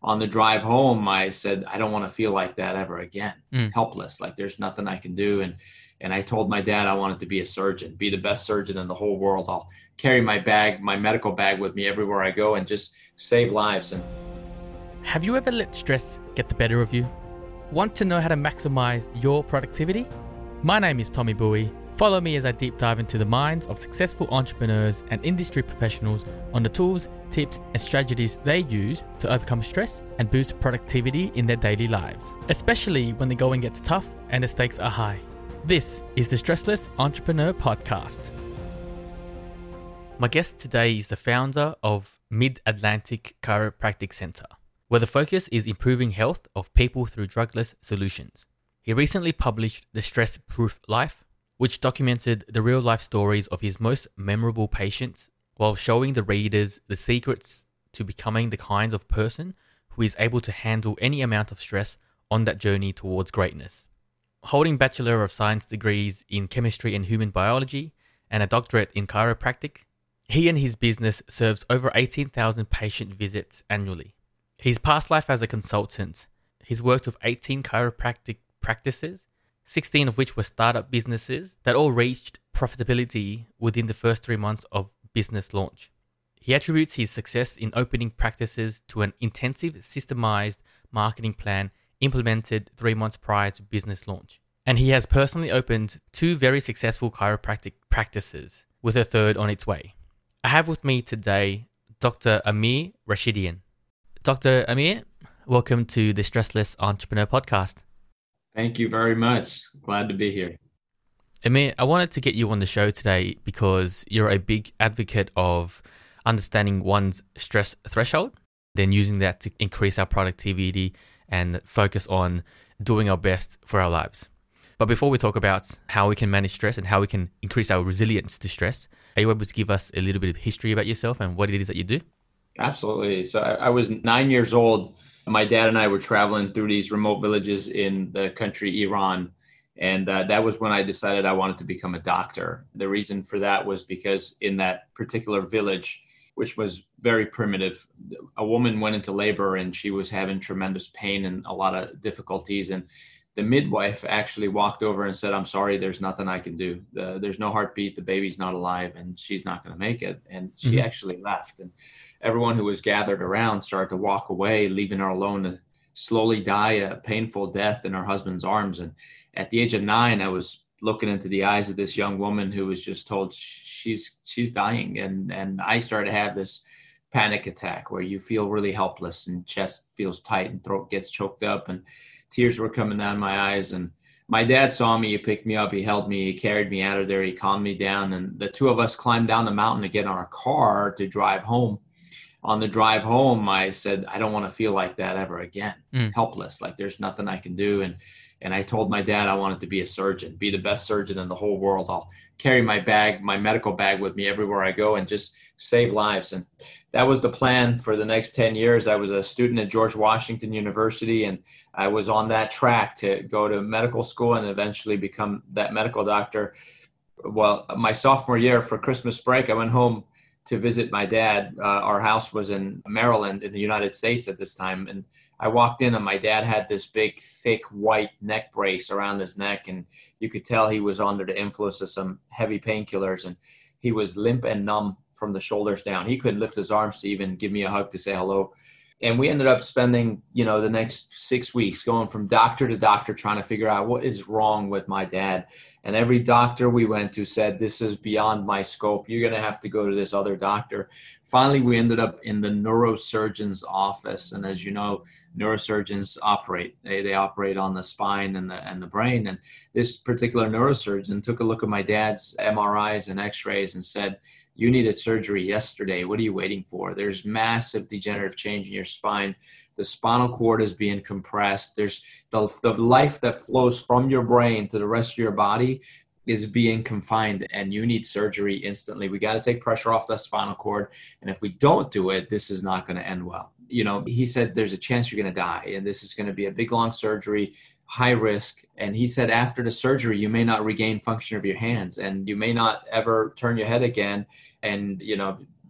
On the drive home, I said, I don't want to feel like that ever again. Mm. Helpless, like there's nothing I can do. And I told my dad I wanted to be a surgeon, be the best surgeon in the whole world. I'll carry my bag, my medical bag with me everywhere I go and just save lives. And Have you ever let stress get the better of you? Want to know how to maximize your productivity? My name is Tommy Bowie. Follow me as I deep dive into the minds of successful entrepreneurs and industry professionals on the tools, tips, and strategies they use to overcome stress and boost productivity in their daily lives, especially when the going gets tough and the stakes are high. This is the Stressless Entrepreneur Podcast. My guest today is the founder of Mid-Atlantic Chiropractic Center, where the focus is improving health of people through drugless solutions. He recently published The Stress Proof Life, which documented the real-life stories of his most memorable patients while showing the readers the secrets to becoming the kind of person who is able to handle any amount of stress on that journey towards greatness. Holding Bachelor of Science degrees in chemistry and human biology and a doctorate in chiropractic, he and his business serves over 18,000 patient visits annually. His past life as a consultant, he's worked with 18 chiropractic practices, 16 of which were startup businesses that all reached profitability within the first 3 months of business launch. He attributes his success in opening practices to an intensive, systemized marketing plan implemented 3 months prior to business launch. And he has personally opened 2 very successful chiropractic practices, with a third on its way. I have with me today Dr. Amir Rashidian. Dr. Amir, welcome to the Stressless Entrepreneur Podcast. thank you very much. Glad to be here. Amir, I wanted to get you on the show today because you're a big advocate of understanding one's stress threshold, then using that to increase our productivity and focus on doing our best for our lives. But before we talk about how we can manage stress and how we can increase our resilience to stress, are you able to give us a little bit of history about yourself and what it is that you do? Absolutely. So I was 9 years old. My dad and I were traveling through these remote villages in the country Iran. And that was when I decided I wanted to become a doctor. The reason for that was because in that particular village, which was very primitive, a woman went into labor and she was having tremendous pain and a lot of difficulties. And the midwife actually walked over and said, I'm sorry, there's nothing I can do. There's no heartbeat. The baby's not alive and she's not going to make it. And she actually left. And everyone who was gathered around started to walk away, leaving her alone to slowly die a painful death in her husband's arms. And at the age of 9, I was looking into the eyes of this young woman who was just told she's dying. And I started to have this panic attack where you feel really helpless and chest feels tight and throat gets choked up and tears were coming down my eyes. And my dad saw me, he picked me up, he held me, he carried me out of there, he calmed me down. And the two of us climbed down the mountain to get in our car to drive home. On the drive home, I said, I don't want to feel like that ever again. Helpless, like there's nothing I can do. And I told my dad I wanted to be a surgeon, be the best surgeon in the whole world. I'll carry my bag, my medical bag with me everywhere I go and just save lives. And that was the plan for the next 10 years. I was a student at George Washington University, and I was on that track to go to medical school and eventually become that medical doctor. Well, my sophomore year for Christmas break, I went home to visit my dad. Our house was in Maryland in the United States at this time. And I walked in and my dad had this big, thick, white neck brace around his neck. And you could tell he was under the influence of some heavy painkillers. And he was limp and numb from the shoulders down. He couldn't lift his arms to even give me a hug to say hello. And we ended up spending, the next 6 weeks going from doctor to doctor trying to figure out what is wrong with my dad. And every doctor we went to said, this is beyond my scope. You're going to have to go to this other doctor. Finally, we ended up in the neurosurgeon's office. And as you know, neurosurgeons operate. They operate on the spine and the brain. And this particular neurosurgeon took a look at my dad's MRIs and x-rays and said, you needed surgery yesterday. What are you waiting for? There's massive degenerative change in your spine. The spinal cord is being compressed. There's the life that flows from your brain to the rest of your body is being confined, and you need surgery instantly. We got to take pressure off the spinal cord. And if we don't do it, this is not going to end well. He said, there's a chance you're going to die, and this is going to be a big, long surgery, high risk. And he said, after the surgery, you may not regain function of your hands and you may not ever turn your head again. And,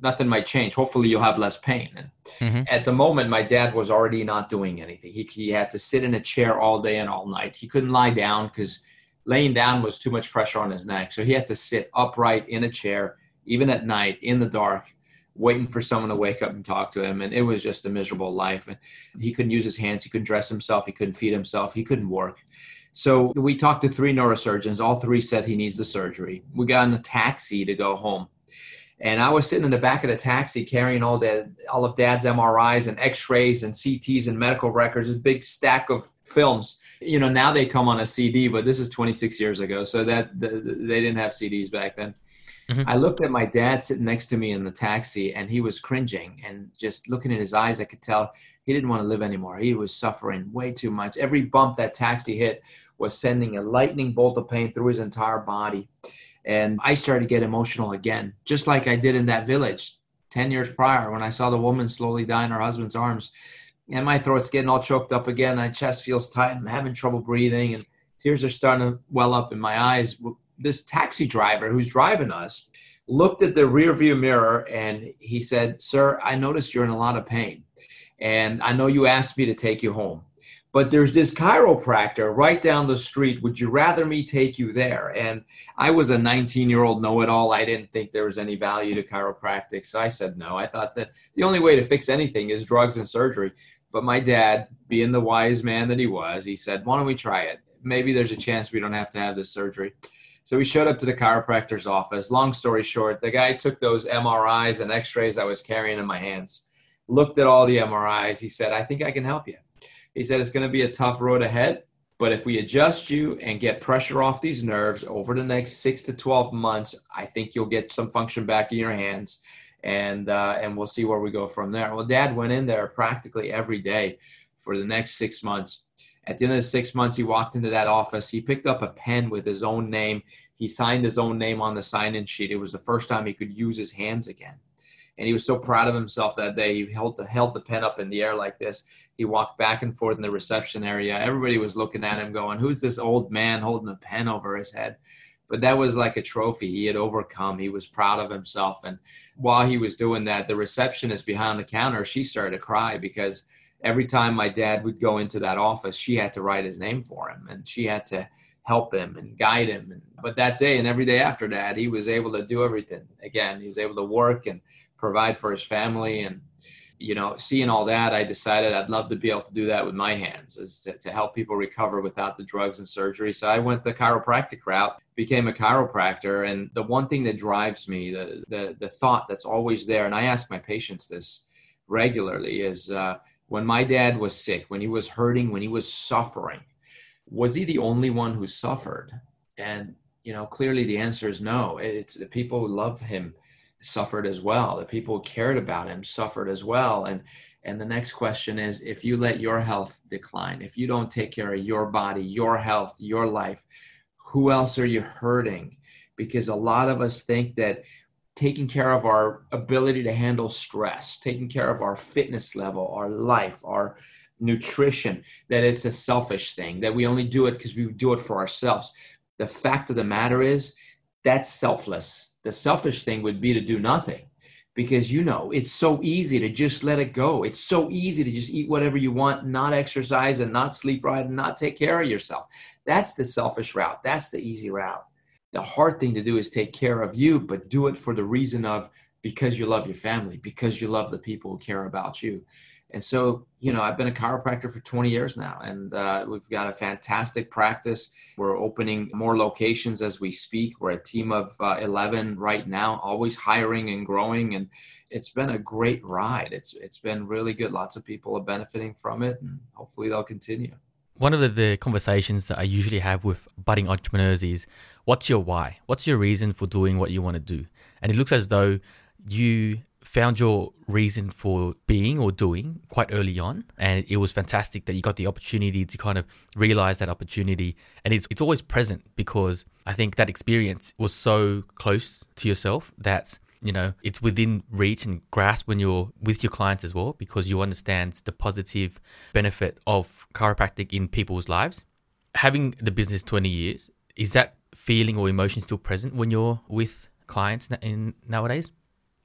nothing might change. Hopefully you'll have less pain. And at the moment, my dad was already not doing anything. He had to sit in a chair all day and all night. He couldn't lie down because laying down was too much pressure on his neck. So he had to sit upright in a chair, even at night in the dark, waiting for someone to wake up and talk to him. And it was just a miserable life. And he couldn't use his hands. He couldn't dress himself. He couldn't feed himself. He couldn't work. So we talked to 3 neurosurgeons. All 3 said he needs the surgery. We got in a taxi to go home. And I was sitting in the back of the taxi carrying all of Dad's MRIs and X-rays and CTs and medical records, a big stack of films. You know, now they come on a CD, but this is 26 years ago. So they didn't have CDs back then. I looked at my dad sitting next to me in the taxi, and he was cringing, and just looking in his eyes, I could tell he didn't want to live anymore. He was suffering way too much. Every bump that taxi hit was sending a lightning bolt of pain through his entire body. And I started to get emotional again, just like I did in that village 10 years prior when I saw the woman slowly die in her husband's arms. And my throat's getting all choked up again. My chest feels tight. I'm having trouble breathing, and tears are starting to well up in my eyes. This taxi driver who's driving us looked at the rearview mirror, and he said, "Sir, I noticed you're in a lot of pain. And I know you asked me to take you home, but there's this chiropractor right down the street. Would you rather me take you there?" And I was a 19-year-old know-it-all. I didn't think there was any value to chiropractic. So I said no. I thought that the only way to fix anything is drugs and surgery. But my dad, being the wise man that he was, he said, "Why don't we try it? Maybe there's a chance we don't have to have this surgery." So we showed up to the chiropractor's office. Long story short, the guy took those MRIs and X-rays I was carrying in my hands, looked at all the MRIs. He said, "I think I can help you." He said, "It's going to be a tough road ahead, but if we adjust you and get pressure off these nerves over the next 6 to 12 months, I think you'll get some function back in your hands, and we'll see where we go from there." Well, Dad went in there practically every day for the next 6 months. At the end of the 6 months, he walked into that office. He picked up a pen with his own name. He signed his own name on the sign-in sheet. It was the first time he could use his hands again. And he was so proud of himself that day. He held the pen up in the air like this. He walked back and forth in the reception area. Everybody was looking at him going, "Who's this old man holding a pen over his head?" But that was like a trophy. He had overcome. He was proud of himself. And while he was doing that, the receptionist behind the counter, she started to cry because every time my dad would go into that office, she had to write his name for him, and she had to help him and guide him. But that day and every day after that, he was able to do everything. Again, he was able to work and provide for his family. And, you know, seeing all that, I decided I'd love to be able to do that with my hands, is to help people recover without the drugs and surgery. So I went the chiropractic route, became a chiropractor. And the one thing that drives me, the thought that's always there, and I ask my patients this regularly, is when my dad was sick, when he was hurting, when he was suffering, was he the only one who suffered? And, you know, clearly the answer is no. It's the people who love him suffered as well. The people who cared about him suffered as well. And the next question is, if you let your health decline, if you don't take care of your body, your health, your life, who else are you hurting? Because a lot of us think that taking care of our ability to handle stress, taking care of our fitness level, our life, our nutrition, that it's a selfish thing, that we only do it because we do it for ourselves. The fact of the matter is, that's selfless. The selfish thing would be to do nothing, because, you know, it's so easy to just let it go. It's so easy to just eat whatever you want, not exercise and not sleep right and not take care of yourself. That's the selfish route. That's the easy route. The hard thing to do is take care of you, but do it for the reason of, because you love your family, because you love the people who care about you. And so, you know, I've been a chiropractor for 20 years now, and we've got a fantastic practice. We're opening more locations as we speak. We're a team of 11 right now, always hiring and growing. And it's been a great ride. It's been really good. Lots of people are benefiting from it, and hopefully they'll continue. One of the conversations that I usually have with budding entrepreneurs is, what's your why? What's your reason for doing what you want to do? And it looks as though you found your reason for being or doing quite early on. And it was fantastic that you got the opportunity to kind of realize that opportunity. And it's always present, because I think that experience was so close to yourself that, you know, it's within reach and grasp when you're with your clients as well, because you understand the positive benefit of chiropractic in people's lives. Having the business 20 years, is that feeling or emotion still present when you're with clients nowadays?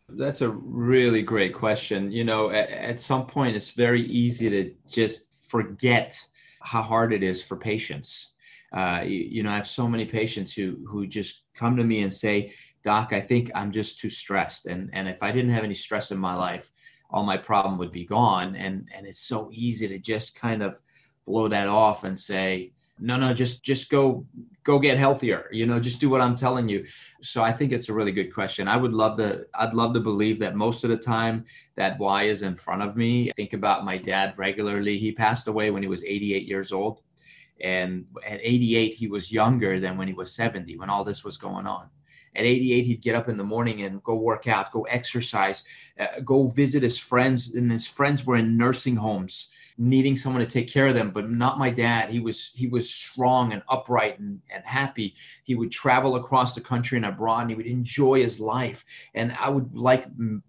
That's a really great question. At some point, it's very easy to just forget how hard it is for patients. I have so many patients who just come to me and say, Doc, I think I'm just too stressed. And if I didn't have any stress in my life, all my problem would be gone. And it's so easy to just kind of blow that off and say, no, just go get healthier, just do what I'm telling you. So I think it's a really good question. I'd love to believe that most of the time that why is in front of me. I think about my dad regularly. He passed away when he was 88 years old. And at 88, he was younger than when he was 70, when all this was going on. At 88, he'd get up in the morning and go work out, go exercise, go visit his friends. And his friends were in nursing homes, needing someone to take care of them, but not my dad. He was strong and upright and happy. He would travel across the country and abroad, and he would enjoy his life. And I would like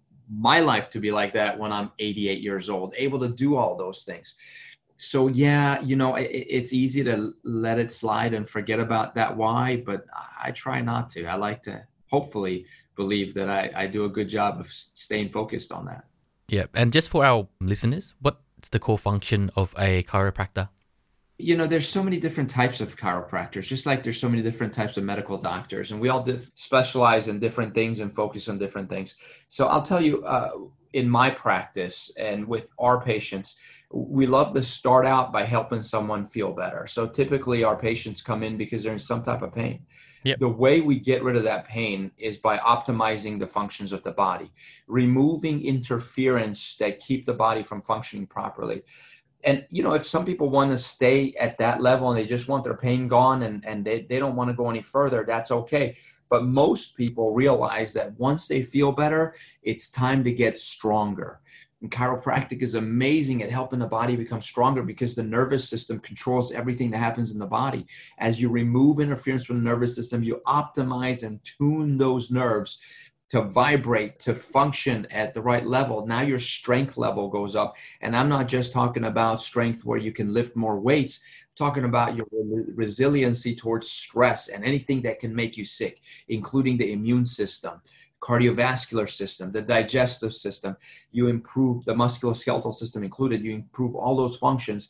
my life to be like that when I'm 88 years old, able to do all those things. So yeah, it's easy to let it slide and forget about that why, but I try not to. I like to hopefully believe that I do a good job of staying focused on that. Yeah. And just for our listeners, what's the core function of a chiropractor? There's so many different types of chiropractors, just like there's so many different types of medical doctors, and we all specialize in different things and focus on different things. So I'll tell you, in my practice and with our patients, we love to start out by helping someone feel better. So typically our patients come in because they're in some type of pain. Yep. The way we get rid of that pain is by optimizing the functions of the body, removing interference that keep the body from functioning properly. And, if some people want to stay at that level and they just want their pain gone and they don't want to go any further, that's okay. But most people realize that once they feel better, it's time to get stronger. And chiropractic is amazing at helping the body become stronger because the nervous system controls everything that happens in the body. As you remove interference from the nervous system, you optimize and tune those nerves to vibrate, to function at the right level. Now your strength level goes up. And I'm not just talking about strength where you can lift more weights. I'm talking about your resiliency towards stress and anything that can make you sick, including the immune system, cardiovascular system, the digestive system. You improve the musculoskeletal system included. You improve all those functions.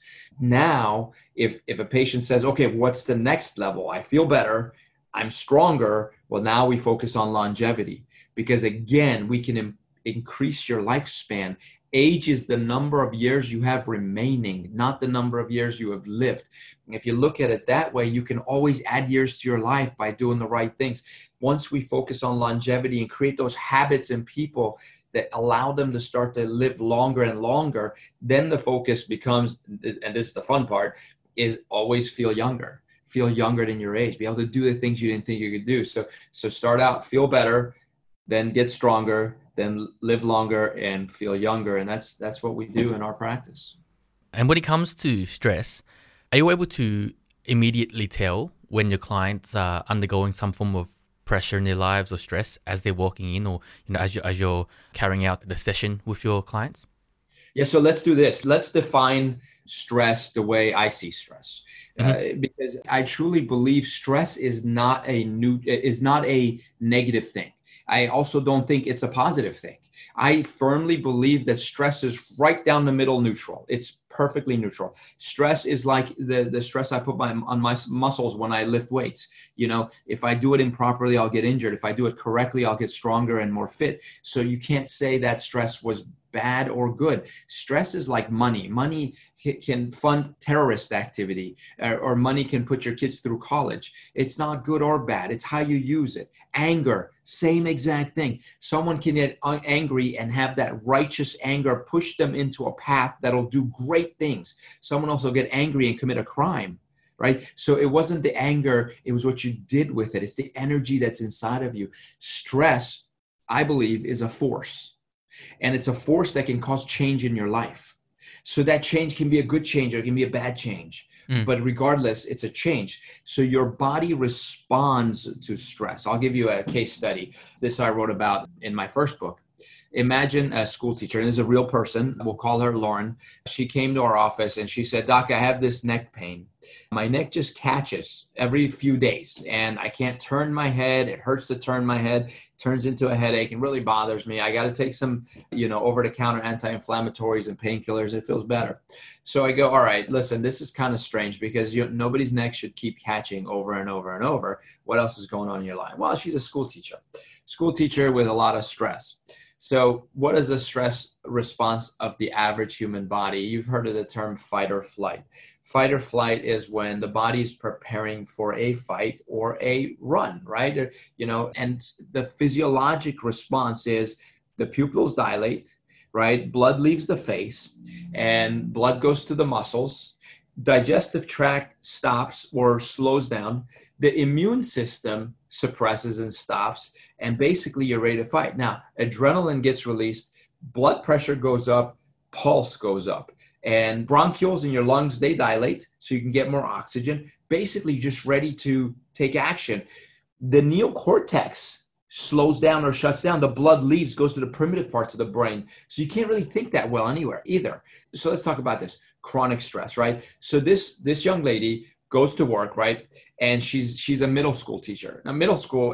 Now, if a patient says, okay, what's the next level? I feel better. I'm stronger. Well, now we focus on longevity because, again, we can increase your lifespan. Age is the number of years you have remaining, not the number of years you have lived. If you look at it that way, you can always add years to your life by doing the right things. Once we focus on longevity and create those habits in people that allow them to start to live longer and longer, then the focus becomes, and this is the fun part, is always feel younger. Feel younger than your age. Be able to do the things you didn't think you could do. So start out, feel better, then get stronger, then live longer and feel younger. And that's what we do in our practice. And when it comes to stress, are you able to immediately tell when your clients are undergoing some form of pressure in their lives or stress as they're walking in, or as you're carrying out the session with your clients? Yeah, so let's do this. Let's define stress the way I see stress, because I truly believe stress is not a negative thing. I also don't think it's a positive thing. I firmly believe that stress is right down the middle neutral. It's perfectly neutral. Stress is like the stress I put on my muscles when I lift weights. If I do it improperly, I'll get injured. If I do it correctly, I'll get stronger and more fit. So you can't say that stress was bad or good. Stress is like money. Money can fund terrorist activity, or money can put your kids through college. It's not good or bad. It's how you use it. Anger, same exact thing. Someone can get angry and have that righteous anger push them into a path that'll do great things. Someone also get angry and commit a crime, right? So it wasn't the anger, it was what you did with it. It's the energy that's inside of you. Stress, I believe, is a force. And it's a force that can cause change in your life. So that change can be a good change or it can be a bad change. But regardless, it's a change. So your body responds to stress. I'll give you a case study. This I wrote about in my first book. Imagine a school teacher, and this is a real person. We'll call her Lauren. She came to our office and she said, Doc, I have this neck pain. My neck just catches every few days and I can't turn my head. It hurts to turn my head. It turns into a headache and really bothers me. I got to take some, over-the-counter anti-inflammatories and painkillers. It feels better. So I go, all right, listen, this is kind of strange because nobody's neck should keep catching over and over and over. What else is going on in your life? Well, she's a school teacher with a lot of stress. So what is a stress response of the average human body? You've heard of the term fight or flight. Fight or flight is when the body's preparing for a fight or a run, right? And the physiologic response is the pupils dilate, right? Blood leaves the face and blood goes to the muscles. Digestive tract stops or slows down. The immune system suppresses and stops, and basically you're ready to fight. Now, adrenaline gets released, blood pressure goes up, pulse goes up, and bronchioles in your lungs, they dilate so you can get more oxygen. Basically, you're just ready to take action. The neocortex slows down or shuts down. The blood leaves, goes to the primitive parts of the brain. So you can't really think that well anywhere either. So let's talk about this. Chronic stress, right? So this young lady goes to work, right? And she's a middle school teacher. Now, middle school,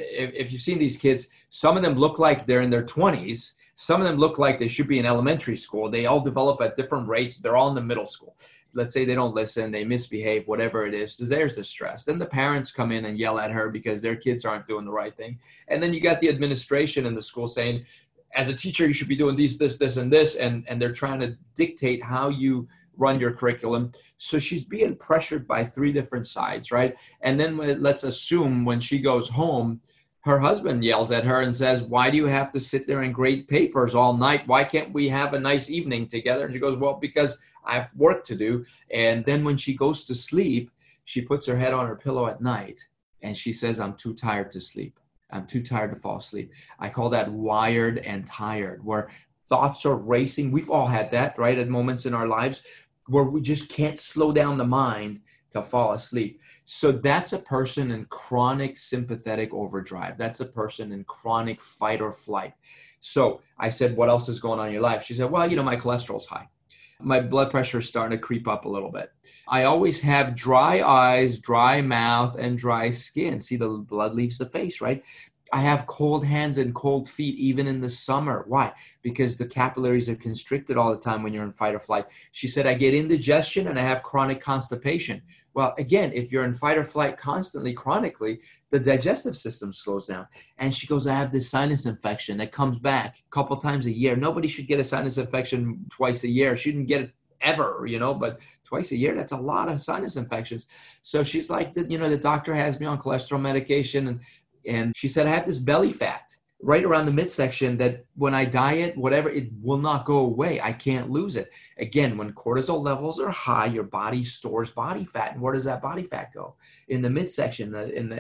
if you've seen these kids, some of them look like they're in their 20s. Some of them look like they should be in elementary school. They all develop at different rates. They're all in the middle school. Let's say they don't listen, they misbehave, whatever it is. So there's the stress. Then the parents come in and yell at her because their kids aren't doing the right thing. And then you got the administration in the school saying, as a teacher, you should be doing this, and this. And they're trying to dictate how you run your curriculum. So she's being pressured by three different sides, right? And then let's assume when she goes home, her husband yells at her and says, why do you have to sit there and grade papers all night? Why can't we have a nice evening together? And she goes, well, because I have work to do. And then when she goes to sleep, she puts her head on her pillow at night and she says, I'm too tired to sleep. I'm too tired to fall asleep. I call that wired and tired, where thoughts are racing. We've all had that, right? At moments in our lives where we just can't slow down the mind to fall asleep. So that's a person in chronic sympathetic overdrive. That's a person in chronic fight or flight. So I said, what else is going on in your life? She said, well, my cholesterol's high. My blood pressure is starting to creep up a little bit. I always have dry eyes, dry mouth, and dry skin. See, the blood leaves the face, right? I have cold hands and cold feet even in the summer. Why? Because the capillaries are constricted all the time when you're in fight or flight. She said, I get indigestion and I have chronic constipation. Well, again, if you're in fight or flight constantly, chronically, the digestive system slows down. And she goes, I have this sinus infection that comes back a couple times a year. Nobody should get a sinus infection twice a year. Shouldn't get it ever, but twice a year, that's a lot of sinus infections. So she's like, the doctor has me on cholesterol medication. And she said, I have this belly fat right around the midsection that when I diet, whatever, it will not go away. I can't lose it. Again, when cortisol levels are high, your body stores body fat. And where does that body fat go? In the midsection.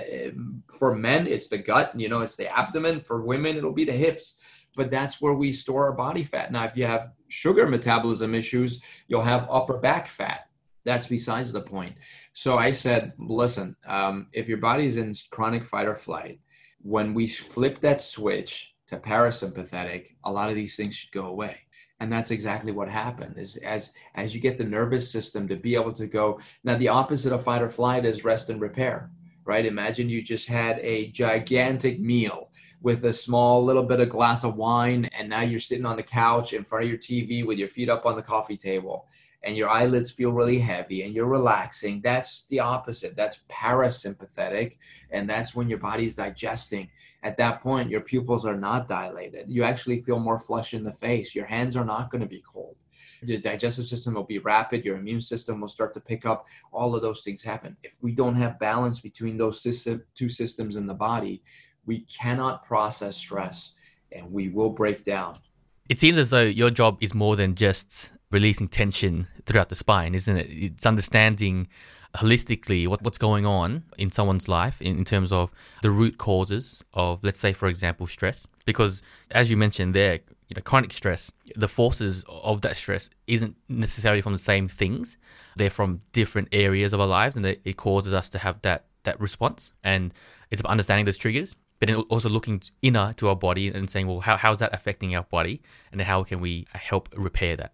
For men, it's the gut, it's the abdomen. For women, it'll be the hips. But that's where we store our body fat. Now, if you have sugar metabolism issues, you'll have upper back fat. That's besides the point. So I said, listen, if your body's in chronic fight or flight, when we flip that switch to parasympathetic, a lot of these things should go away. And that's exactly what happened is as you get the nervous system to be able to go. Now, the opposite of fight or flight is rest and repair, right? Imagine you just had a gigantic meal with a small little bit of glass of wine, and now you're sitting on the couch in front of your TV with your feet up on the coffee table. And your eyelids feel really heavy and you're relaxing. That's the opposite. That's parasympathetic. And that's when your body's digesting. At that point, your pupils are not dilated. You actually feel more flush in the face. Your hands are not going to be cold. The digestive system will be rapid. Your immune system will start to pick up. All of those things happen. If we don't have balance between those two systems in the body, we cannot process stress and we will break down. It seems as though your job is more than just releasing tension throughout the spine, isn't it? It's understanding holistically what's going on in someone's life in terms of the root causes of, let's say, for example, stress. Because as you mentioned there, chronic stress, the forces of that stress isn't necessarily from the same things. They're from different areas of our lives, and it causes us to have that response. And it's about understanding those triggers. but then also looking inner to our body and saying, well, how's that affecting our body? And then how can we help repair that?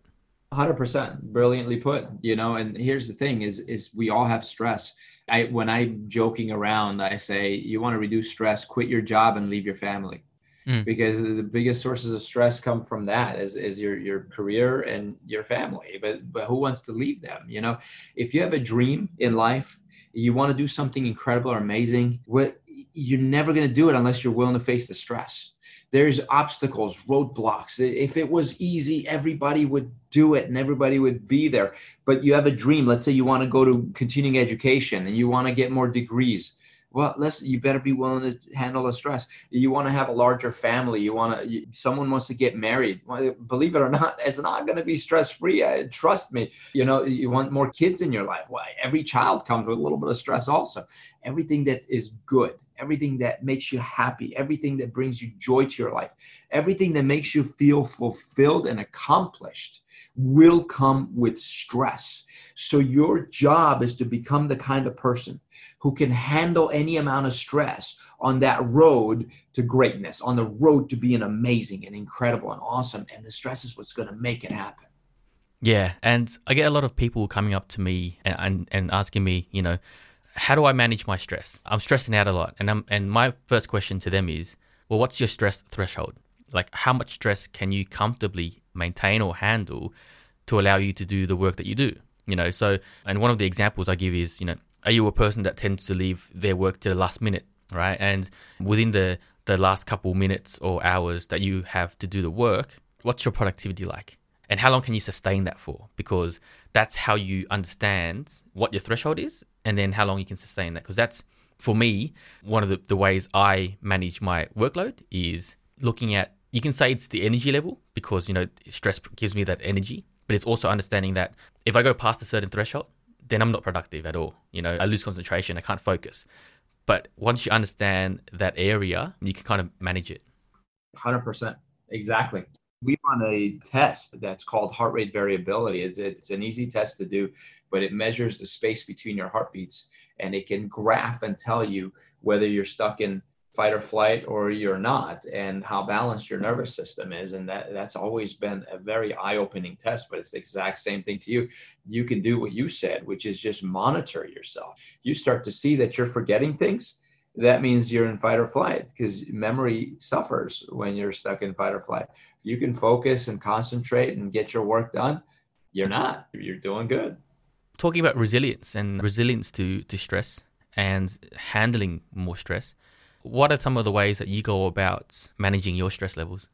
100%, brilliantly put. And here's the thing is we all have stress. When I'm joking around, I say, you want to reduce stress, quit your job and leave your family. Because the biggest sources of stress come from that is your career and your family. But who wants to leave them? If you have a dream in life, you want to do something incredible or amazing, you're never going to do it unless you're willing to face the stress. There's obstacles, roadblocks. If it was easy, everybody would do it and everybody would be there. But you have a dream. Let's say you want to go to continuing education and you want to get more degrees. Well, you better be willing to handle the stress. You want to have a larger family. Someone wants to get married. Well, believe it or not, it's not going to be stress-free. Trust me. You want more kids in your life. Well, every child comes with a little bit of stress also. Everything that is good, everything that makes you happy, everything that brings you joy to your life, everything that makes you feel fulfilled and accomplished will come with stress. So your job is to become the kind of person who can handle any amount of stress on that road to greatness, on the road to being amazing and incredible and awesome. And the stress is what's going to make it happen. Yeah. And I get a lot of people coming up to me and asking me, how do I manage my stress? I'm stressing out a lot. And my first question to them is, well, what's your stress threshold? Like, how much stress can you comfortably maintain or handle to allow you to do the work that you do? So, and one of the examples I give is, are you a person that tends to leave their work to the last minute, right? And within the last couple minutes or hours that you have to do the work, what's your productivity like? And how long can you sustain that for? Because that's how you understand what your threshold is and then how long you can sustain that. Because that's, for me, one of the ways I manage my workload is looking at, you can say it's the energy level because, stress gives me that energy, but it's also understanding that if I go past a certain threshold, then I'm not productive at all. I lose concentration, I can't focus. But once you understand that area, you can kind of manage it. 100%. Exactly. We run a test that's called heart rate variability. It's an easy test to do, but it measures the space between your heartbeats and it can graph and tell you whether you're stuck in fight or flight or you're not, and how balanced your nervous system is. And that's always been a very eye-opening test, but it's the exact same thing to you. You can do what you said, which is just monitor yourself. You start to see that you're forgetting things. That means you're in fight or flight because memory suffers when you're stuck in fight or flight. If you can focus and concentrate and get your work done, you're doing good. Talking about resilience to stress and handling more stress, what are some of the ways that you go about managing your stress levels?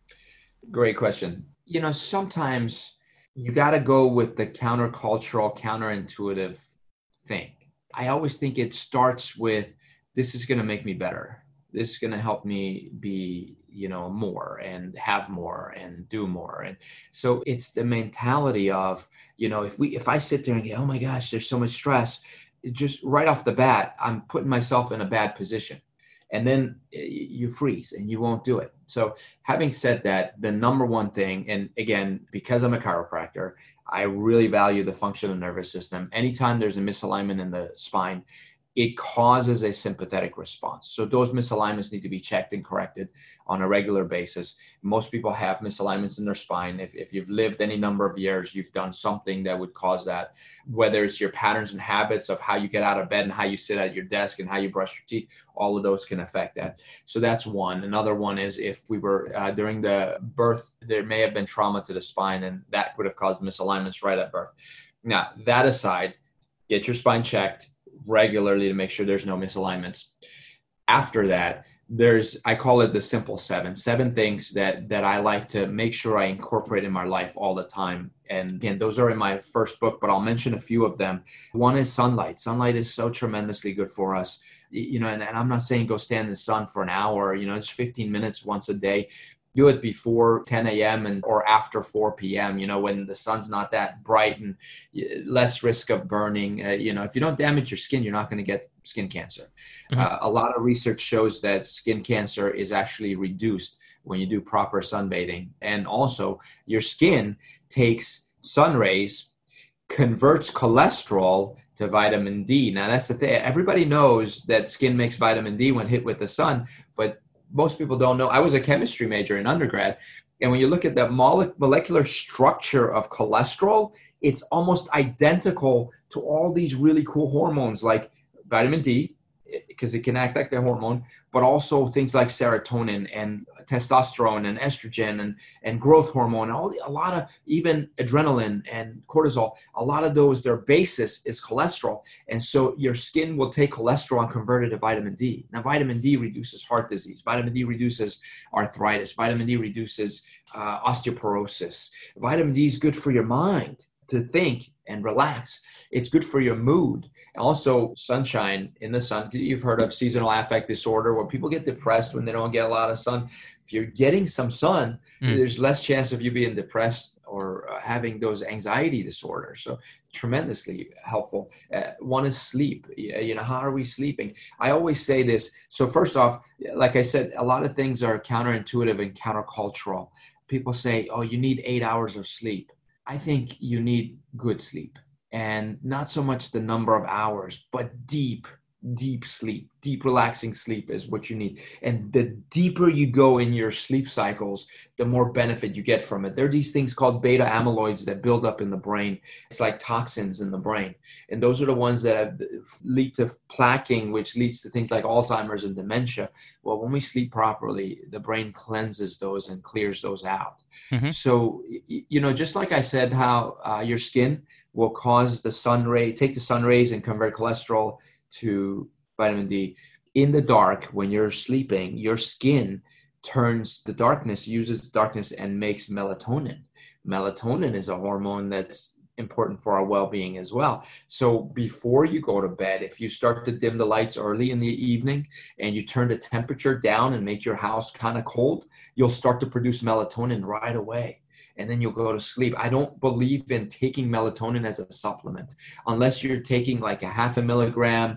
Great question. Sometimes you got to go with the countercultural, counterintuitive thing. I always think it starts with, this is going to make me better. This is going to help me be, more and have more and do more. And so it's the mentality of, if I sit there and go, oh my gosh, there's so much stress, just right off the bat, I'm putting myself in a bad position. And then you freeze and you won't do it. So having said that, the number one thing, and again, because I'm a chiropractor, I really value the function of the nervous system. Anytime there's a misalignment in the spine, it causes a sympathetic response. So those misalignments need to be checked and corrected on a regular basis. Most people have misalignments in their spine. If you've lived any number of years, you've done something that would cause that, whether it's your patterns and habits of how you get out of bed and how you sit at your desk and how you brush your teeth, all of those can affect that. So that's one. Another one is if we were during the birth, there may have been trauma to the spine and that would have caused misalignments right at birth. Now, that aside, get your spine checked regularly to make sure there's no misalignments. After that, I call it the simple seven things that I like to make sure I incorporate in my life all the time. And again, those are in my first book, but I'll mention a few of them. One is sunlight. Sunlight is so tremendously good for us. And I'm not saying go stand in the sun for an hour, it's 15 minutes once a day. Do it before 10 a.m. or after 4 p.m., when the sun's not that bright and less risk of burning. If you don't damage your skin, you're not going to get skin cancer. Mm-hmm. A lot of research shows that skin cancer is actually reduced when you do proper sunbathing. And also your skin takes sun rays, converts cholesterol to to vitamin D. Now, that's the thing. Everybody knows that skin makes vitamin D when hit with the sun, but most people don't know. I was a chemistry major in undergrad. And when you look at the molecular structure of cholesterol, it's almost identical to all these really cool hormones like vitamin D, because it can act like a hormone, but also things like serotonin and testosterone and estrogen and growth hormone, and a lot of even adrenaline and cortisol. A lot of those, their basis is cholesterol. And so your skin will take cholesterol and convert it to vitamin D. Now, vitamin D reduces heart disease. Vitamin D reduces arthritis. Vitamin D reduces osteoporosis. Vitamin D is good for your mind to think and relax. It's good for your mood. Also, sunshine in the sun. You've heard of seasonal affect disorder, where people get depressed when they don't get a lot of sun. If you're getting some sun, there's less chance of you being depressed or having those anxiety disorders. So tremendously helpful. One is sleep. How are we sleeping? I always say this. So first off, like I said, a lot of things are counterintuitive and countercultural. People say, oh, you need 8 hours of sleep. I think you need good sleep. And not so much the number of hours, but deep sleep, deep relaxing sleep is what you need. And the deeper you go in your sleep cycles, the more benefit you get from it. There are these things called beta amyloids that build up in the brain. It's like toxins in the brain. And those are the ones that lead to plaquing, which leads to things like Alzheimer's and dementia. Well, when we sleep properly, the brain cleanses those and clears those out. Mm-hmm. So, just like I said, how your skin will cause the take the sun rays and convert cholesterol to vitamin D. In the dark, when you're sleeping, your skin uses the darkness and makes melatonin. Melatonin is a hormone that's important for our well-being as well. So before you go to bed, if you start to dim the lights early in the evening and you turn the temperature down and make your house kind of cold, you'll start to produce melatonin right away. And then you'll go to sleep. I don't believe in taking melatonin as a supplement unless you're taking like a 0.5 milligram,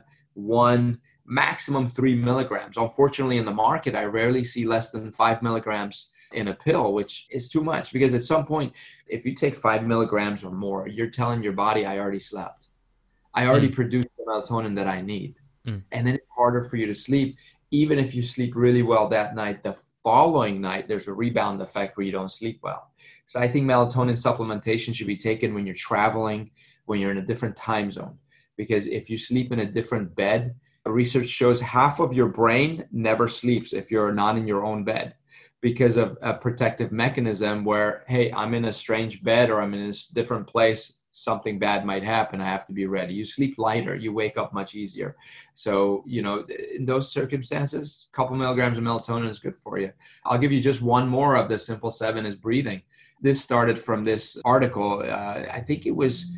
1, maximum 3 milligrams. Unfortunately, in the market, I rarely see less than 5 milligrams in a pill, which is too much, because at some point, if you take 5 milligrams or more, you're telling your body, I already slept. I already produced the melatonin that I need. And then it's harder for you to sleep. Even if you sleep really well that night, the following night, there's a rebound effect where you don't sleep well. So I think melatonin supplementation should be taken when you're traveling, when you're in a different time zone. Because if you sleep in a different bed, research shows half of your brain never sleeps if you're not in your own bed, because of a protective mechanism where, hey, I'm in a strange bed or I'm in a different place, something bad might happen. I have to be ready. You sleep lighter, you wake up much easier. So, in those circumstances, a couple milligrams of melatonin is good for you. I'll give you just one more of the simple 7 is breathing. This started from this article. I think it was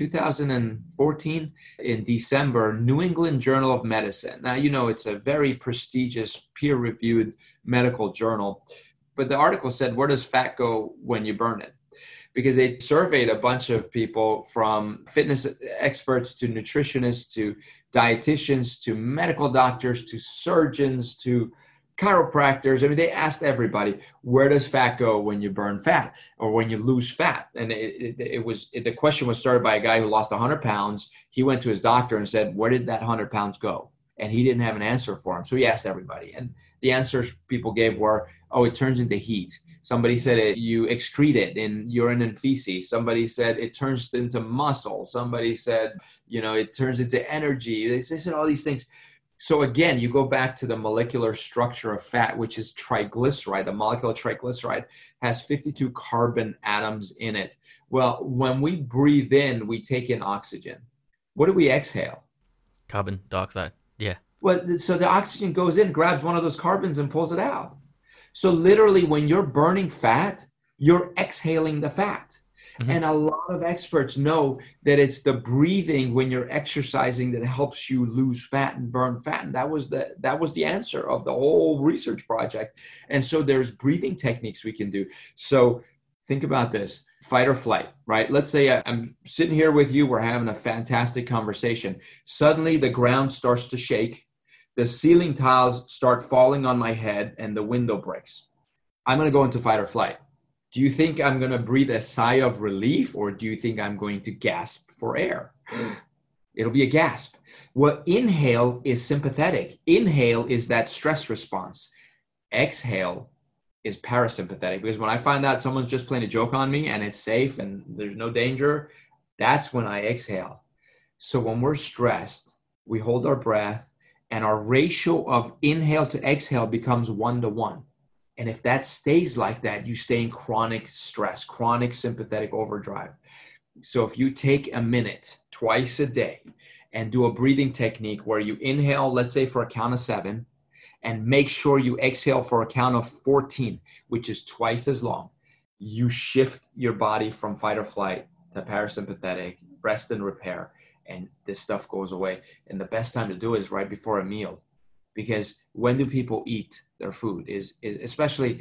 2014 in December, New England Journal of Medicine. Now, it's a very prestigious peer-reviewed medical journal, but the article said, where does fat go when you burn it? Because they surveyed a bunch of people, from fitness experts to nutritionists to dietitians to medical doctors to surgeons to chiropractors. I mean, they asked everybody, where does fat go when you burn fat or when you lose fat? And the question was started by a guy who lost 100 pounds. He went to his doctor and said, where did that 100 pounds go? And he didn't have an answer for him. So he asked everybody. And the answers people gave were, it turns into heat. Somebody said you excrete it in urine and feces. Somebody said it turns into muscle. Somebody said, it turns into energy. They said all these things. So again, you go back to the molecular structure of fat, which is triglyceride. The molecule of triglyceride has 52 carbon atoms in it. Well, when we breathe in, we take in oxygen. What do we exhale? Carbon dioxide. Yeah. Well, so the oxygen goes in, grabs one of those carbons and pulls it out. So literally, when you're burning fat, you're exhaling the fat. Mm-hmm. And a lot of experts know that it's the breathing when you're exercising that helps you lose fat and burn fat. And that was the answer of the whole research project. And so there's breathing techniques we can do. So think about this, fight or flight, right? Let's say I'm sitting here with you. We're having a fantastic conversation. Suddenly the ground starts to shake. The ceiling tiles start falling on my head and the window breaks. I'm going to go into fight or flight. Do you think I'm going to breathe a sigh of relief, or do you think I'm going to gasp for air? It'll be a gasp. Well, inhale is sympathetic. Inhale is that stress response. Exhale is parasympathetic, because when I find out someone's just playing a joke on me and it's safe and there's no danger, that's when I exhale. So when we're stressed, we hold our breath, and our ratio of inhale to exhale becomes 1-to-1. And if that stays like that, you stay in chronic stress, chronic sympathetic overdrive. So if you take a minute twice a day and do a breathing technique where you inhale, let's say for a count of 7, and make sure you exhale for a count of 14, which is twice as long, you shift your body from fight or flight to parasympathetic, rest and repair, and this stuff goes away. And the best time to do it is right before a meal, because when do people eat their food? Is especially,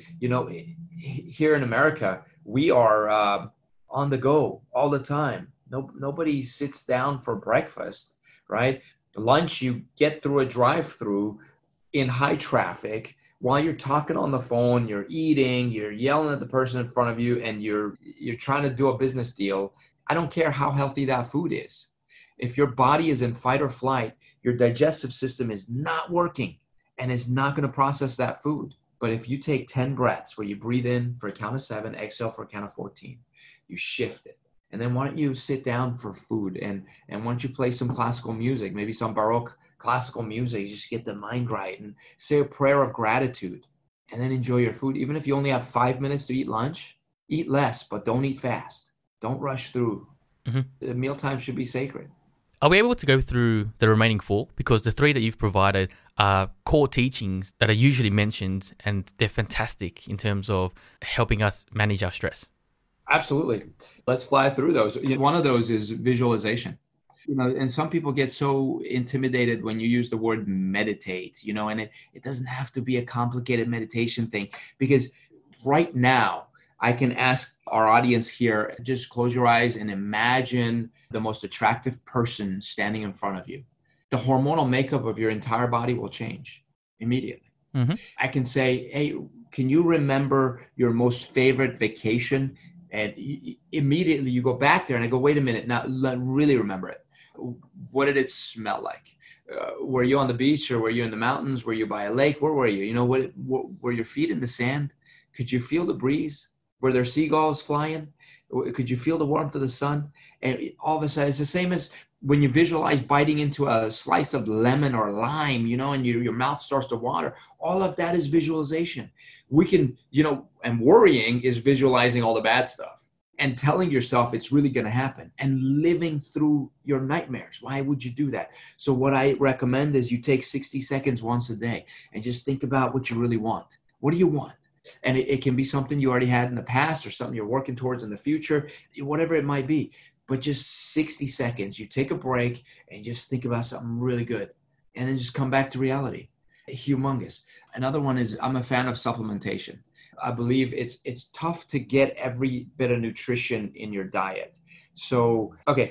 here in America, we are on the go all the time. Nobody sits down for breakfast, right? Lunch, you get through a drive-through in high traffic while you're talking on the phone, you're eating, you're yelling at the person in front of you, and you're trying to do a business deal. I don't care how healthy that food is. If your body is in fight or flight, your digestive system is not working and is not going to process that food. But if you take 10 breaths where you breathe in for a count of 7, exhale for a count of 14, you shift it. And then why don't you sit down for food, and why don't you play some classical music, maybe some Baroque classical music, just get the mind right, and say a prayer of gratitude, and then enjoy your food. Even if you only have 5 minutes to eat lunch, eat less, but don't eat fast. Don't rush through. Mm-hmm. The mealtime should be sacred. Are we able to go through the remaining 4? Because the 3 that you've provided are core teachings that are usually mentioned, and they're fantastic in terms of helping us manage our stress. Absolutely. Let's fly through those. One of those is visualization. And some people get so intimidated when you use the word meditate, and it doesn't have to be a complicated meditation thing, because right now I can ask our audience here, just close your eyes and imagine the most attractive person standing in front of you. The hormonal makeup of your entire body will change immediately. Mm-hmm. I can say, hey, can you remember your most favorite vacation? And immediately you go back there and I go, wait a minute, now really remember it. What did it smell like? Were you on the beach, or were you in the mountains? Were you by a lake? Where were you? What were your feet in the sand? Could you feel the breeze? Were there seagulls flying? Could you feel the warmth of the sun? And all of a sudden, it's the same as when you visualize biting into a slice of lemon or lime, and your mouth starts to water. All of that is visualization. We can, and worrying is visualizing all the bad stuff and telling yourself it's really going to happen and living through your nightmares. Why would you do that? So what I recommend is you take 60 seconds once a day and just think about what you really want. What do you want? And it can be something you already had in the past or something you're working towards in the future, whatever it might be. But just 60 seconds, you take a break and just think about something really good, and then just come back to reality. Humongous. Another one is, I'm a fan of supplementation. I believe it's tough to get every bit of nutrition in your diet. So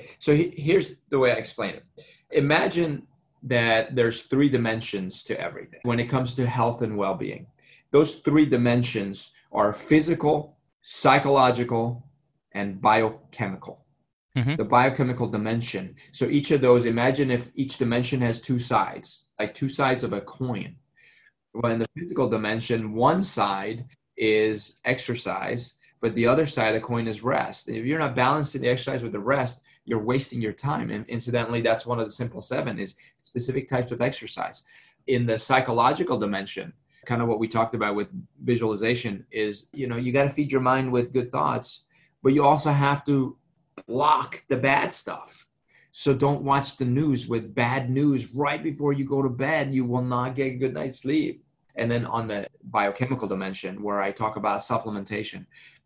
here's the way I explain it. Imagine that there's 3 dimensions to everything when it comes to health and well-being. Those 3 dimensions are physical, psychological, and biochemical. Mm-hmm. The biochemical dimension. So each of those, imagine if each dimension has 2 sides, like 2 sides of a coin. Well, in the physical dimension, one side is exercise, but the other side of the coin is rest. And if you're not balancing the exercise with the rest, you're wasting your time. And incidentally, that's one of the simple 7 is specific types of exercise. In the psychological dimension, kind of what we talked about with visualization is, you got to feed your mind with good thoughts, but you also have to block the bad stuff. So don't watch the news with bad news right before you go to bed. You will not get a good night's sleep. And then on the biochemical dimension, where I talk about supplementation,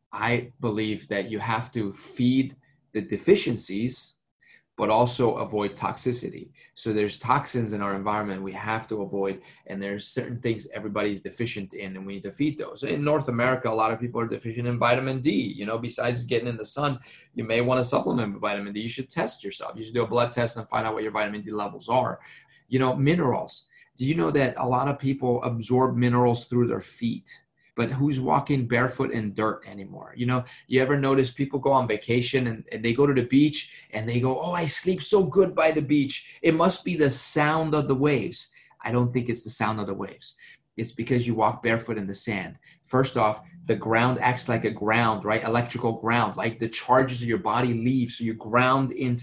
I believe that you have to feed the deficiencies, but also avoid toxicity. So there's toxins in our environment we have to avoid, and there's certain things everybody's deficient in, and we need to feed those. In North America, a lot of people are deficient in vitamin D. Besides getting in the sun, you may want to supplement with vitamin D. You should test yourself. You should do a blood test and find out what your vitamin D levels are. Minerals. Do you know that a lot of people absorb minerals through their feet? But who's walking barefoot in dirt anymore? You ever notice people go on vacation and they go to the beach and they go, oh, I sleep so good by the beach. It must be the sound of the waves. I don't think it's the sound of the waves. It's because you walk barefoot in the sand. First off, the ground acts like a ground, right? Electrical ground, like the charges of your body leave. So you ground into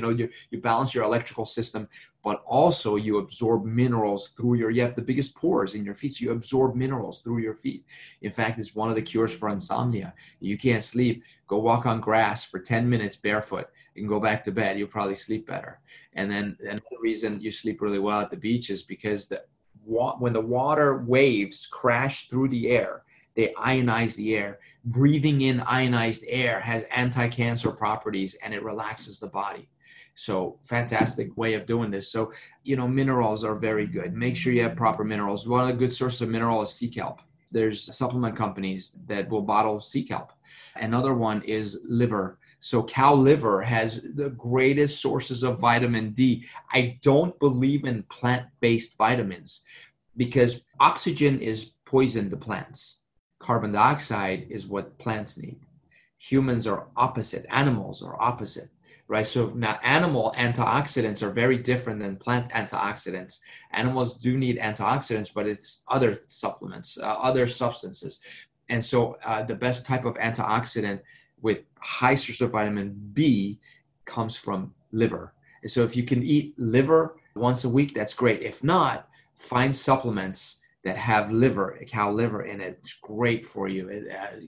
you balance your electrical system, but also you absorb minerals through you have the biggest pores in your feet. So you absorb minerals through your feet. In fact, it's one of the cures for insomnia. You can't sleep. Go walk on grass for 10 minutes barefoot. You can go back to bed. You'll probably sleep better. And then another reason you sleep really well at the beach is because when the water waves crash through the air, they ionize the air. Breathing in ionized air has anti-cancer properties and it relaxes the body. So fantastic way of doing this. So, minerals are very good. Make sure you have proper minerals. One of the good sources of mineral is sea kelp. There's supplement companies that will bottle sea kelp. Another one is liver. So cow liver has the greatest sources of vitamin D. I don't believe in plant-based vitamins because oxygen is poison to plants. Carbon dioxide is what plants need. Humans are opposite. Animals are opposite, right? So now animal antioxidants are very different than plant antioxidants. Animals do need antioxidants, but it's other supplements, other substances. And so the best type of antioxidant with high source of vitamin B comes from liver. And so if you can eat liver once a week, that's great. If not, find supplements that have cow liver in it. It's great for you. It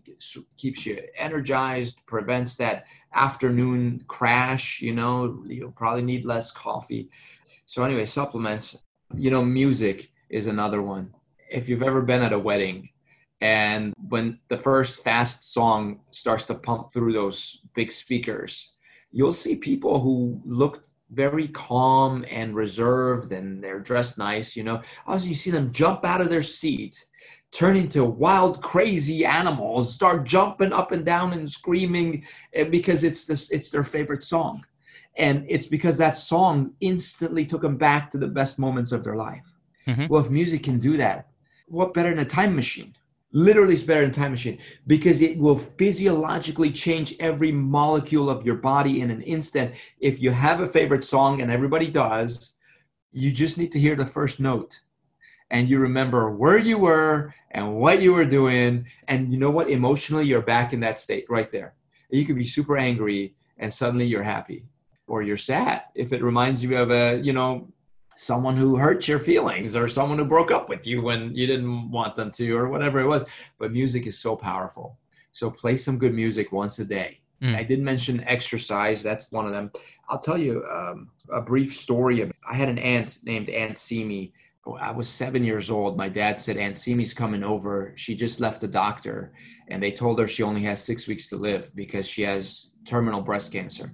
keeps you energized, prevents that afternoon crash, you'll probably need less coffee. So anyway, supplements, music is another one. If you've ever been at a wedding and when the first fast song starts to pump through those big speakers, you'll see people who look very calm and reserved and they're dressed nice, Also, you see them jump out of their seat, turn into wild, crazy animals, start jumping up and down and screaming because it's their favorite song. And it's because that song instantly took them back to the best moments of their life. Mm-hmm. Well, if music can do that, what better than a time machine? Literally, it's better than a time machine because it will physiologically change every molecule of your body in an instant. If you have a favorite song, and everybody does, you just need to hear the first note. And you remember where you were and what you were doing. And you know what? Emotionally, you're back in that state right there. You could be super angry and suddenly you're happy. Or you're sad if it reminds you of someone who hurt your feelings or someone who broke up with you when you didn't want them to or whatever it was. But music is so powerful. So play some good music once a day. I did mention exercise. That's one of them. I'll tell you a brief story. I had an aunt named Aunt Simi. I was 7 years old. My dad said, Aunt Simi's coming over. She just left the doctor and they told her she only has 6 weeks to live because she has terminal breast cancer.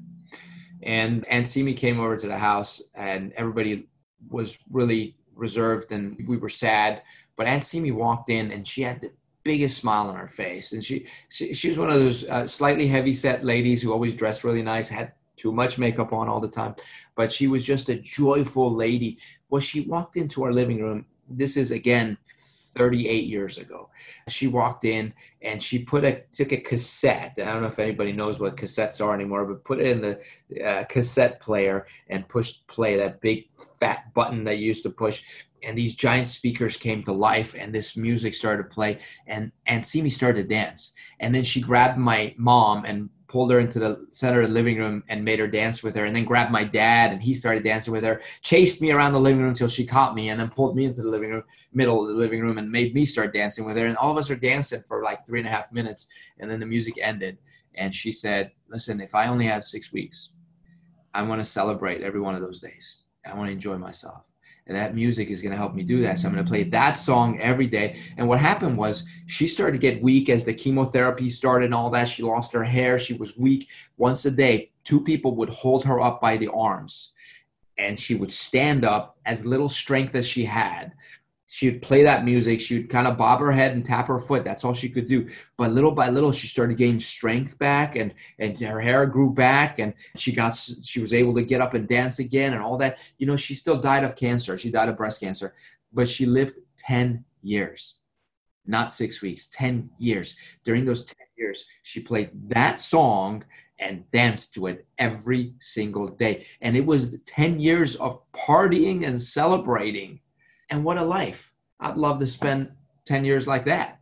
And Aunt Simi came over to the house and everybody was really reserved and we were sad, but Aunt Simi walked in and she had the biggest smile on her face. And she was one of those slightly heavy set ladies who always dressed really nice, had too much makeup on all the time, but she was just a joyful lady. Well, she walked into our living room. This is again 38 years ago. She walked in and she took a cassette. I don't know if anybody knows what cassettes are anymore, but put it in the cassette player and pushed play, that big fat button that you used to push. And these giant speakers came to life and this music started to play and Aunt Simi started to dance. And then she grabbed my mom and pulled her into the center of the living room and made her dance with her, and then grabbed my dad and he started dancing with her, chased me around the living room until she caught me, and then pulled me into the living room, middle of the living room, and made me start dancing with her. And all of us are dancing for like 3.5 minutes. And then the music ended. And she said, listen, if I only have 6 weeks, I want to celebrate every one of those days. I want to enjoy myself. And that music is going to help me do that. So I'm going to play that song every day. And what happened was she started to get weak as the chemotherapy started and all that. She lost her hair. She was weak. Once a day, 2 people would hold her up by the arms. And she would stand up as little strength as she had. She would play that music. She would kind of bob her head and tap her foot. That's all she could do. But little by little, she started gaining strength back and her hair grew back and she was able to get up and dance again and all that. She still died of cancer. She died of breast cancer, but she lived 10 years. not 6 weeks, 10 years. During those 10 years, she played that song and danced to it every single day. And it was 10 years of partying and celebrating. And what a life. I'd love to spend 10 years like that.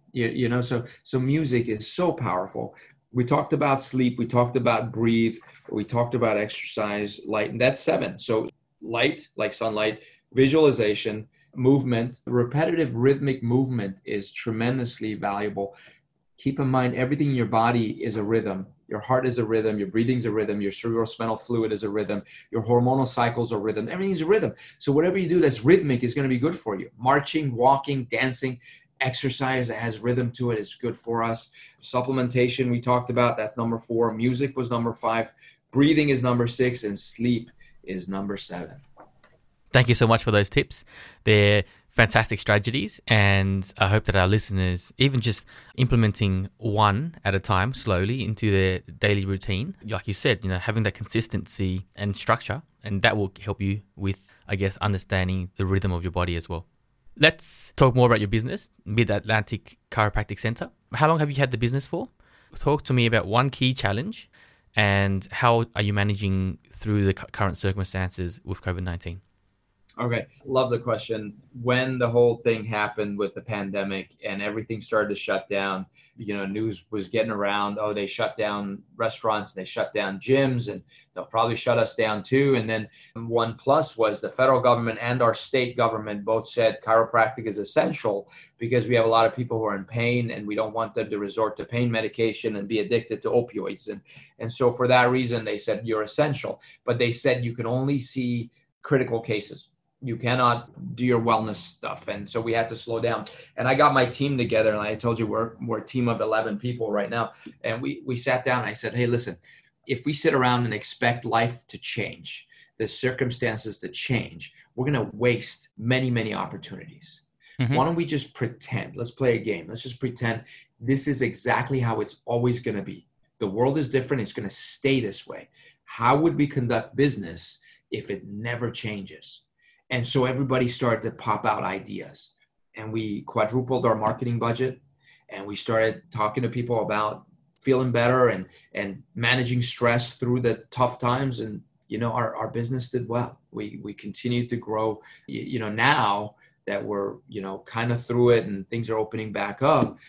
So music is so powerful. We talked about sleep. We talked about breathe. We talked about exercise, light, and that's 7. So light, like sunlight, visualization, movement, repetitive rhythmic movement is tremendously valuable. Keep in mind, everything in your body is a rhythm. Your heart is a rhythm. Your breathing is a rhythm. Your cerebrospinal fluid is a rhythm. Your hormonal cycles are rhythm. Everything's a rhythm. So whatever you do that's rhythmic is going to be good for you. Marching, walking, dancing, exercise that has rhythm to it is good for us. Supplementation, we talked about, that's number 4. Music was number 5. Breathing is number 6. And sleep is number 7. Thank you so much for those tips. They're fantastic strategies, and I hope that our listeners, even just implementing one at a time slowly into their daily routine, like you said, having that consistency and structure, and that will help you with, I guess, understanding the rhythm of your body as well. Let's talk more about your business, Mid-Atlantic Chiropractic Center. How long have you had the business for? Talk to me about one key challenge and how are you managing through the current circumstances with COVID-19? Okay. Love the question. When the whole thing happened with the pandemic and everything started to shut down, news was getting around, they shut down restaurants, they shut down gyms, and they'll probably shut us down too. And then one plus was the federal government and our state government both said chiropractic is essential because we have a lot of people who are in pain and we don't want them to resort to pain medication and be addicted to opioids. And so for that reason, they said you're essential, but they said you can only see critical cases. You cannot do your wellness stuff. And so we had to slow down. And I got my team together, and I told you we're a team of 11 people right now. And we sat down and I said, hey, listen, if we sit around and expect life to change, the circumstances to change, we're going to waste many, many opportunities. Mm-hmm. Why don't we just pretend? Let's play a game. Let's just pretend this is exactly how it's always going to be. The world is different. It's going to stay this way. How would we conduct business if it never changes? And so everybody started to pop out ideas, and we quadrupled our marketing budget, and we started talking to people about feeling better and managing stress through the tough times. And, our business did well. We continued to grow. Now that we're, kind of through it and things are opening back up,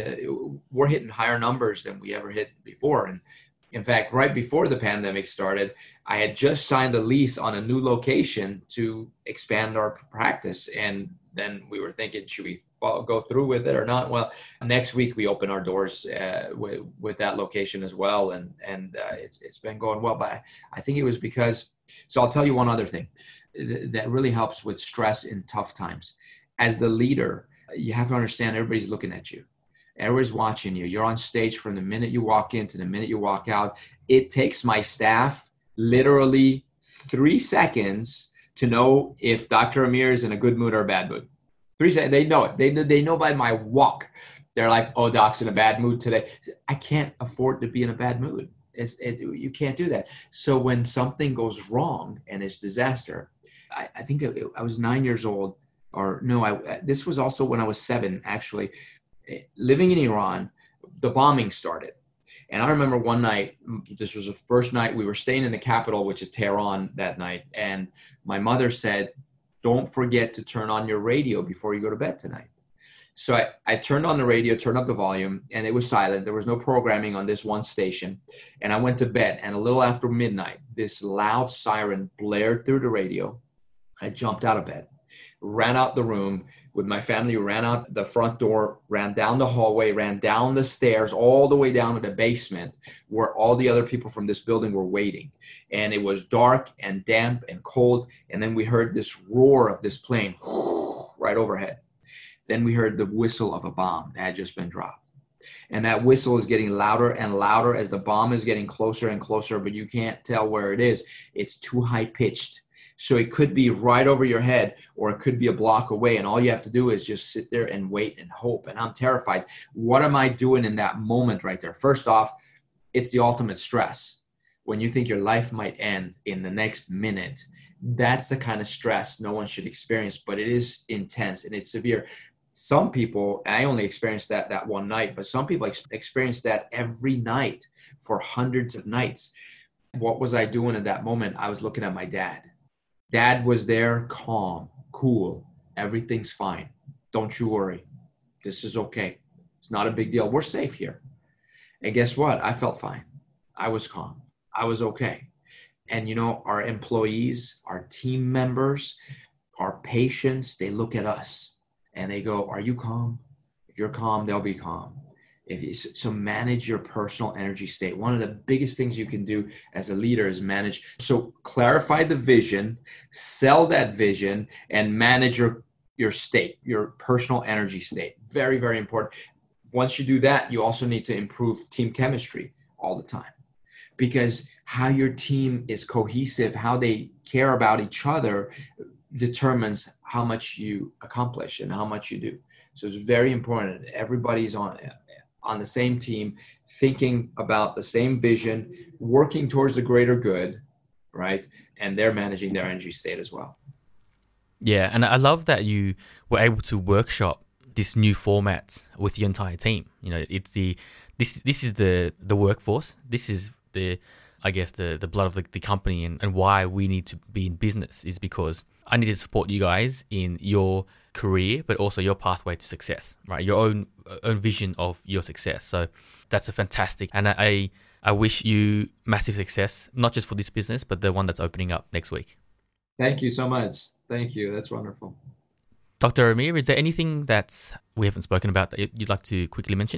we're hitting higher numbers than we ever hit before. And in fact, right before the pandemic started, I had just signed a lease on a new location to expand our practice. And then we were thinking, should we go through with it or not? Well, next week we open our doors with that location as well. And it's been going well. But I think it was because, so I'll tell you one other thing that really helps with stress in tough times. As the leader, you have to understand everybody's looking at you. Everybody's watching you. You're on stage from the minute you walk in to the minute you walk out. It takes my staff literally 3 seconds to know if Dr. Amir is in a good mood or a bad mood. 3 seconds. They know it. They know by my walk. They're like, oh, Doc's in a bad mood today. I can't afford to be in a bad mood. You can't do that. So when something goes wrong and it's disaster, I think I was 9 years old. Or no, this was also when I was 7, actually. Living in Iran, the bombing started. And I remember one night, this was the first night we were staying in the capital, which is Tehran, that night. And my mother said, don't forget to turn on your radio before you go to bed tonight. So I turned on the radio, turned up the volume, and it was silent. There was no programming on this one station. And I went to bed. And a little after midnight, this loud siren blared through the radio. I jumped out of bed, ran out the room with my family, ran out the front door, ran down the hallway, ran down the stairs, all the way down to the basement where all the other people from this building were waiting. And it was dark and damp and cold. And then we heard this roar of this plane right overhead. Then we heard the whistle of a bomb that had just been dropped. And that whistle is getting louder and louder as the bomb is getting closer and closer, but you can't tell where it is. It's too high pitched. So it could be right over your head, or it could be a block away. And all you have to do is just sit there and wait and hope. And I'm terrified. What am I doing in that moment right there? First off, it's the ultimate stress. When you think your life might end in the next minute, that's the kind of stress no one should experience, but it is intense and it's severe. Some people, and I only experienced that one night, but some people experience that every night for hundreds of nights. What was I doing at that moment? I was looking at my dad. Dad was there, calm, cool. Everything's fine. Don't you worry. This is okay. It's not a big deal. We're safe here. And guess what? I felt fine. I was calm. I was okay. And our employees, our team members, our patients, they look at us and they go, are you calm? If you're calm, they'll be calm. So manage your personal energy state. One of the biggest things you can do as a leader is manage. So clarify the vision, sell that vision, and manage your state, your personal energy state. Very, very important. Once you do that, you also need to improve team chemistry all the time, because how your team is cohesive, how they care about each other determines how much you accomplish and how much you do. So it's very important. Everybody's on the same team, thinking about the same vision, working towards the greater good, right? And they're managing their energy state as well. Yeah, and I love that you were able to workshop this new format with your entire team. It's this is the workforce. This is the blood of the company, and why we need to be in business is because I need to support you guys in your career, but also your pathway to success, right? Your own vision of your success. So that's a fantastic, and I wish you massive success, not just for this business, but the one that's opening up next week. Thank you so much. Thank you. That's wonderful. Dr. Amir, is there anything that we haven't spoken about that you'd like to quickly mention?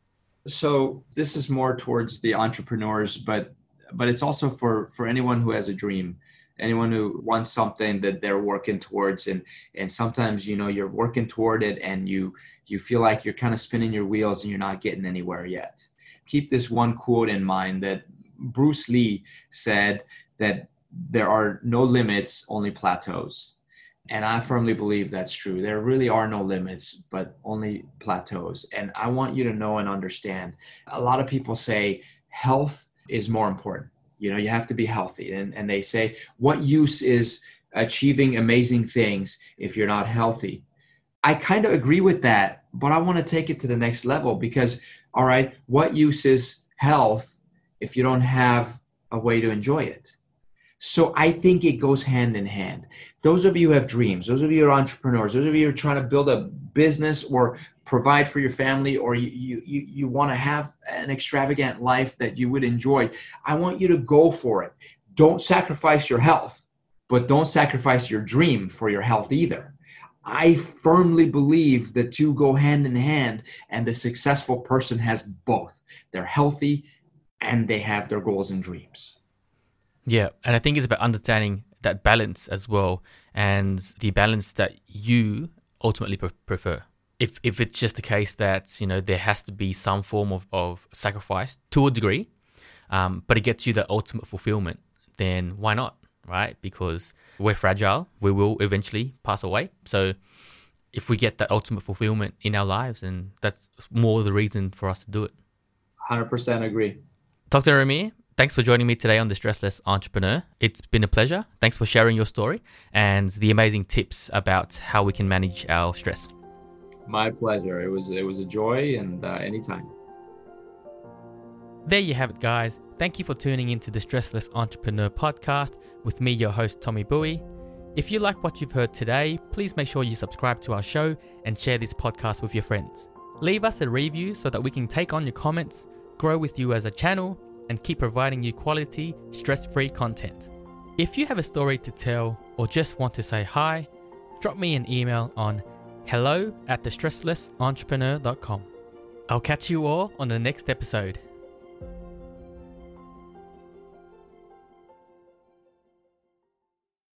So this is more towards the entrepreneurs, but it's also for anyone who has a dream, anyone who wants something that they're working towards. And sometimes, you're working toward it and you feel like you're kind of spinning your wheels and you're not getting anywhere yet. Keep this one quote in mind that Bruce Lee said, that there are no limits, only plateaus. And I firmly believe that's true. There really are no limits, but only plateaus. And I want you to know and understand, a lot of people say health is more important. You have to be healthy. And they say, what use is achieving amazing things if you're not healthy? I kind of agree with that, but I want to take it to the next level because, all right, what use is health if you don't have a way to enjoy it? So I think it goes hand in hand. Those of you who have dreams, those of you who are entrepreneurs, those of you who are trying to build a business or provide for your family, or you want to have an extravagant life that you would enjoy, I want you to go for it. Don't sacrifice your health, but don't sacrifice your dream for your health either. I firmly believe the two go hand in hand, and the successful person has both. They're healthy and they have their goals and dreams. Yeah, and I think it's about understanding that balance as well, and the balance that you ultimately prefer. If it's just the case that, there has to be some form of sacrifice to a degree, but it gets you the ultimate fulfillment, then why not, right? Because we're fragile. We will eventually pass away. So if we get that ultimate fulfillment in our lives, then that's more the reason for us to do it. 100% agree. Dr. Amir, thanks for joining me today on The Stressless Entrepreneur. It's been a pleasure. Thanks for sharing your story and the amazing tips about how we can manage our stress. My pleasure. It was a joy, and anytime. There you have it, guys. Thank you for tuning into the Stressless Entrepreneur podcast with me, your host, Tommy Bowie. If you like what you've heard today, please make sure you subscribe to our show and share this podcast with your friends. Leave us a review so that we can take on your comments, grow with you as a channel, and keep providing you quality, stress-free content. If you have a story to tell or just want to say hi, drop me an email on hello@thestresslessentrepreneur.com. I'll catch you all on the next episode.